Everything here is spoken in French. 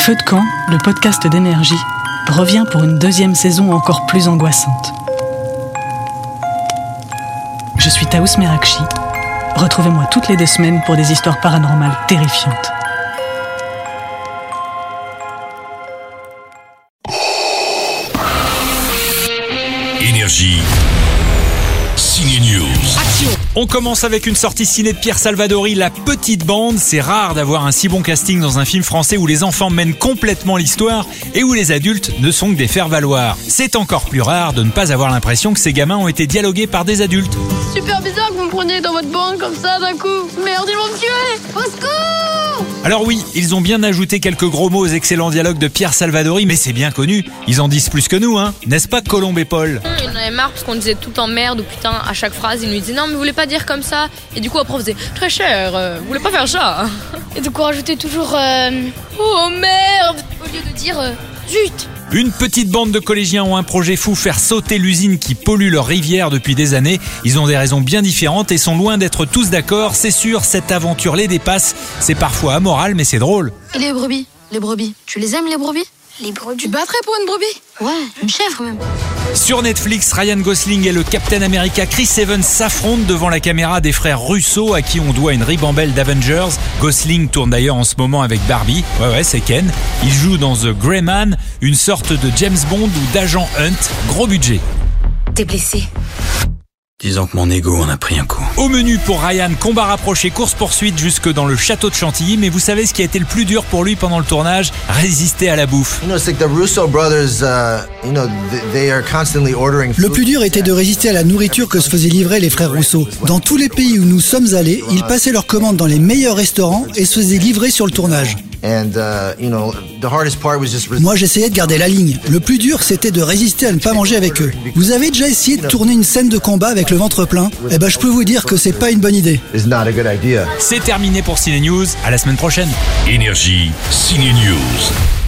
Feu de camp, le podcast d'Énergie, revient pour une deuxième saison encore plus angoissante. Je suis Taous Merakchi. Retrouvez-moi toutes les 2 semaines pour des histoires paranormales terrifiantes. Énergie. Ciné News. Action! On commence avec une sortie ciné de Pierre Salvadori, La Petite Bande. C'est rare d'avoir un si bon casting dans un film français où les enfants mènent complètement l'histoire et où les adultes ne sont que des faire-valoir. C'est encore plus rare de ne pas avoir l'impression que ces gamins ont été dialogués par des adultes. Super bizarre que vous me preniez dans votre bande comme ça d'un coup. Merde, ils vont me tuer! Au secours! Alors oui, ils ont bien ajouté quelques gros mots aux excellents dialogues de Pierre Salvadori, mais c'est bien connu. Ils en disent plus que nous, hein. N'est-ce pas, Colombe et Paul? Il en avait marre parce qu'on disait tout le temps merde ou putain à chaque phrase. Il nous disait non mais vous voulez pas dire comme ça. Et du coup après on faisait très cher, vous voulez pas faire ça. Et du coup rajouter toujours oh merde au lieu de dire zut. Une petite bande de collégiens ont un projet fou, faire sauter l'usine qui pollue leur rivière depuis des années. Ils ont des raisons bien différentes et sont loin d'être tous d'accord. C'est sûr, cette aventure les dépasse. C'est parfois amoral, mais c'est drôle. Et les brebis? Les brebis. Tu les aimes les brebis? Les brebis. Tu battrais pour une brebis? Ouais, une chèvre même. Sur Netflix, Ryan Gosling et le Captain America Chris Evans s'affrontent devant la caméra des frères Russo à qui on doit une ribambelle d'Avengers. Gosling tourne d'ailleurs en ce moment avec Barbie. Ouais, c'est Ken. Il joue dans The Grey Man, une sorte de James Bond ou d'agent Hunt. Gros budget. T'es blessé. Disons que mon ego en a pris un coup. Au menu pour Ryan, combat rapproché, course-poursuite jusque dans le château de Chantilly. Mais vous savez ce qui a été le plus dur pour lui pendant le tournage? Résister à la bouffe. Le plus dur était de résister à la nourriture que se faisaient livrer les frères Russo. Dans tous les pays où nous sommes allés, ils passaient leurs commandes dans les meilleurs restaurants et se faisaient livrer sur le tournage. Moi, j'essayais de garder la ligne. Le plus dur, c'était de résister à ne pas manger avec eux. Vous avez déjà essayé de tourner une scène de combat avec le ventre plein? Eh ben, je peux vous dire que c'est pas une bonne idée. C'est terminé pour Ciné News. À la semaine prochaine. Énergie. Ciné News.